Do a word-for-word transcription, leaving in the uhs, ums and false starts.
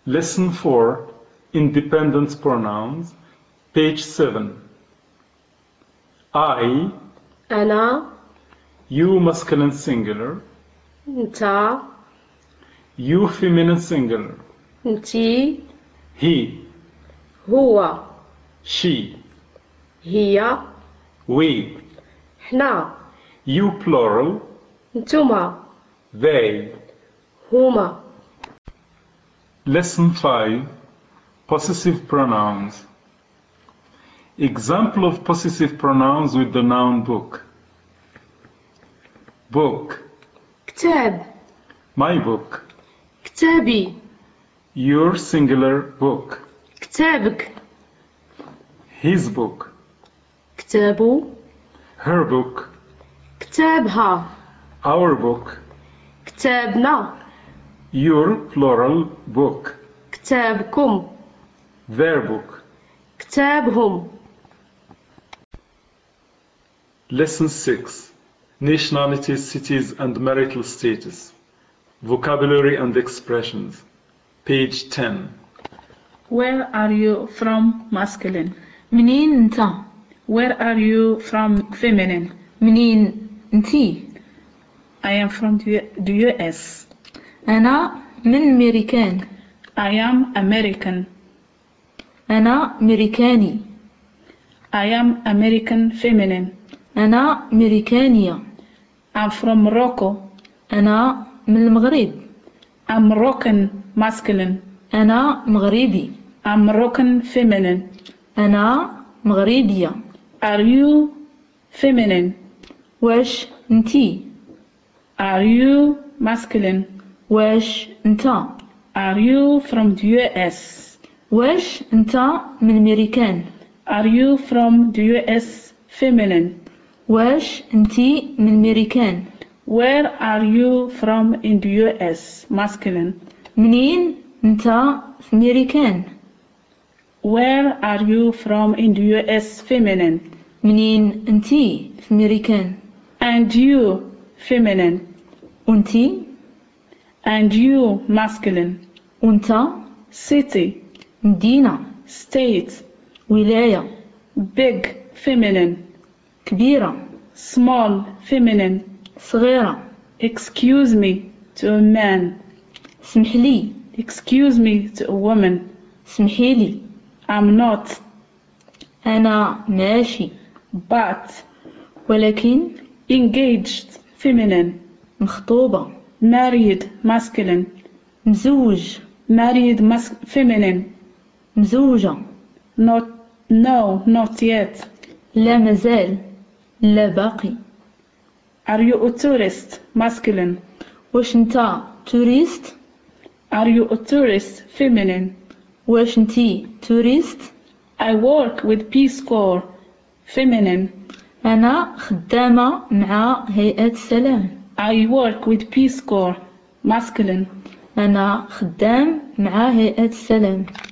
Lesson four, Independent Pronouns, page seven. I, أنا you masculine singular, أنت you feminine singular, أنتي he, هو she, هي we, حنا you plural, نتوما they. هما. Lesson five, Possessive Pronouns. Example of possessive pronouns with the noun book. Book, كتاب my book. كتابي Your singular book. كتابك His book. كتابو Her book. كتابها Our book. كتابنا Your plural book. كتابكم Their book. كتابهم. Lesson six, Nationalities, Cities and Marital Status. Vocabulary and Expressions. Page ten. Where are you from masculine? منين انت؟ Where are you from feminine? منين انتي؟ I am from the the U S. انا من ميريكان. I am American. انا ميريكاني. I am American feminine. انا ميريكانية. I'm from Morocco. انا من المغرب. I'm Moroccan masculine. انا مغربي. I'm Moroccan feminine. انا مغربية. Are you feminine? واش انتي؟ Are you masculine? واش انت؟ Are you from the U S? واش انت من ميريكان؟ Are you from the U S feminine? واش انتي من ميريكان؟ Where are you from in the U S masculine? منين انت في ميريكان؟ Where are you from in the U S feminine? منين انتي في ميريكان؟ And you feminine. وانتي؟ And you masculine. وانت؟ City. مدينة. State. ولاية. Big feminine. كبيرة. Small feminine. صغيرة. Excuse me to a man. سمحلي. Excuse me to a woman. سمحيلي. I'm not. أنا ماشي. But. ولكن. Engaged feminine. مخطوبة. Married masculine. مزوج. Married mas- feminine. مزوجة. Not. No, not yet. لا مازال. لا باقي. Are you a tourist masculine? واش انت توريست؟ Are you a tourist feminine? واش انتي توريست؟ I work with Peace Corps feminine. أنا خدامة مع هيئة السلام. I work with Peace Corps masculine. أنا خدام مع هيئة السلام.